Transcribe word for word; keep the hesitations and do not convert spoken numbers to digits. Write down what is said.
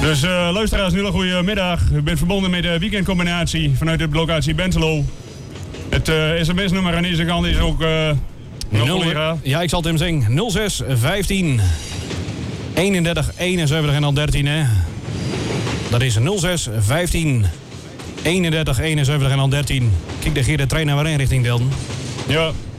Dus uh, luisteraars, nu een goede middag. U bent verbonden met de weekendcombinatie vanuit de locatie Bentelo. Het uh, sms-nummer aan deze kant is ook... Uh, nul, ja, ik zal het hem zeggen. nul zes vijftien eenendertig eenenzeventig en dan dertien, hè. Dat is nul zes vijftien eenendertig eenenzeventig en dan dertien. Kijk, de geer de trein naar waar in richting Delden. Ja.